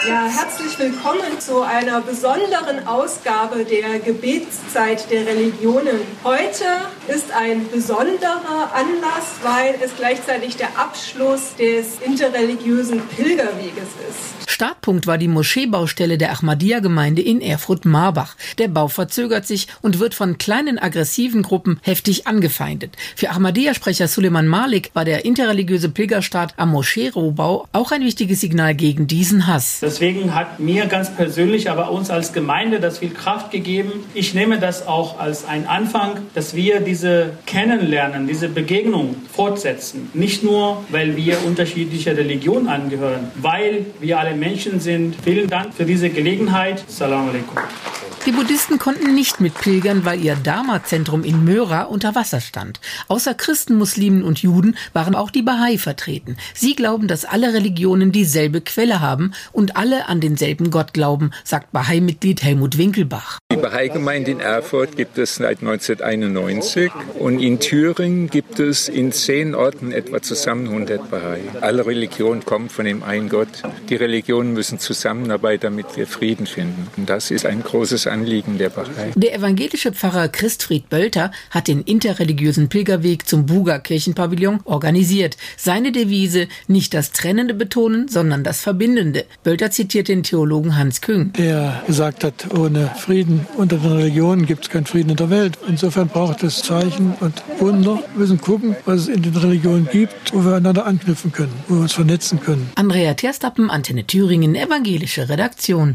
Ja, herzlich willkommen zu einer besonderen Ausgabe der Gebetszeit der Religionen. Heute ist ein besonderer Anlass, weil es gleichzeitig der Abschluss des interreligiösen Pilgerweges ist. Startpunkt war die Moscheebaustelle der Ahmadiyya-Gemeinde in Erfurt-Marbach. Der Bau verzögert sich und wird von kleinen aggressiven Gruppen heftig angefeindet. Für Ahmadiyya-Sprecher Suleiman Malik war der interreligiöse Pilgerstart am Moscheerohbau auch ein wichtiges Signal gegen diesen Hass. Deswegen hat mir ganz persönlich, aber uns als Gemeinde das viel Kraft gegeben. Ich nehme das auch als einen Anfang, dass wir diese Kennenlernen, diese Begegnung fortsetzen. Nicht nur, weil wir unterschiedliche Religionen angehören, weil wir alle Menschen sind. Vielen Dank für diese Gelegenheit. Assalamu alaikum. Die Buddhisten konnten nicht mitpilgern, weil ihr Dharma-Zentrum in Möra unter Wasser stand. Außer Christen, Muslimen und Juden waren auch die Bahai vertreten. Sie glauben, dass alle Religionen dieselbe Quelle haben und alle an denselben Gott glauben, sagt Bahai-Mitglied Helmut Winkelbach. Die Bahai-Gemeinde in Erfurt gibt es seit 1991 und in Thüringen gibt es in 10 Orten etwa zusammen 100 Bahai. Alle Religionen kommen von dem einen Gott. Die Religionen müssen zusammenarbeiten, damit wir Frieden finden. Und das ist ein großes Anliegen der Bahai. Der evangelische Pfarrer Christfried Bölter hat den interreligiösen Pilgerweg zum Buga-Kirchenpavillon organisiert. Seine Devise: nicht das Trennende betonen, sondern das Verbindende. Bölter zitiert den Theologen Hans Küng. Der gesagt hat, ohne Frieden unter den Religionen gibt es keinen Frieden in der Welt. Insofern braucht es Zeichen und Wunder. Wir müssen gucken, was es in den Religionen gibt, wo wir einander anknüpfen können, wo wir uns vernetzen können. Andrea Terstappen, Antenne Thüringen, evangelische Redaktion.